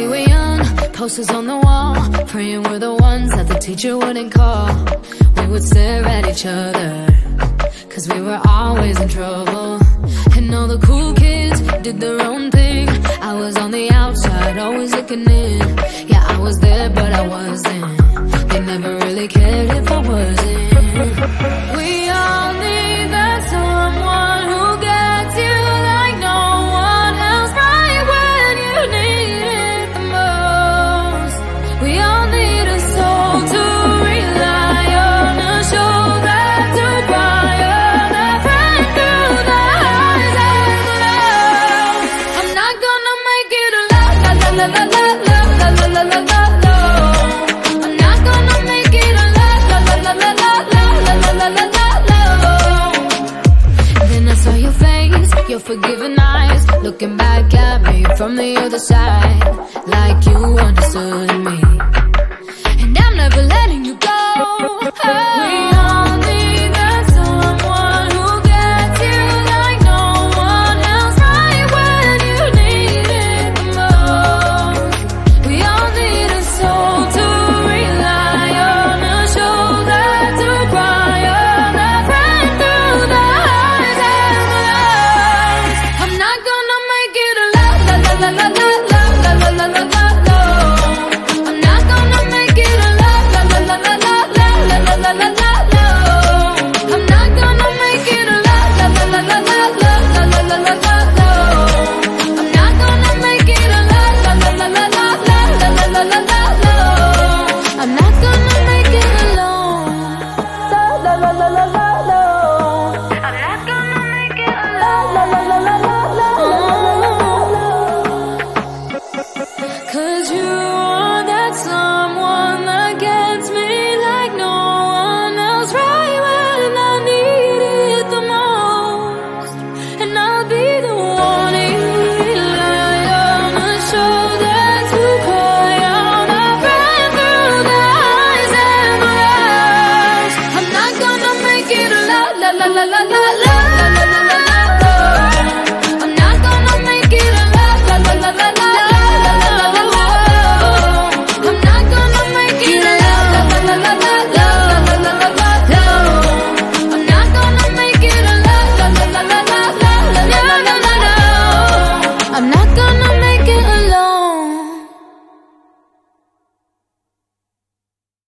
we were young, posters on the wall, praying we're the ones that the teacher wouldn't call. We would stare at each other, cause we were always in trouble. And all the cool kids did their own thing. I was on the outside, always looking in. Yeah, I was there, but I wasn't. They never really cared if I wasn't. We all need that someone who gets you like no one else, right when you need it the most. We all need a soul to rely on, a shoulder to cry on, a friend through the highs and the lows. I'm not gonna make it a la la la la la la la la la la la la. I'm not gonna make it a la la la la la la la la la la la. Then I saw your face, your forgiving eyes, looking back at me from the other side, like you understood me. And I'm never letting you go.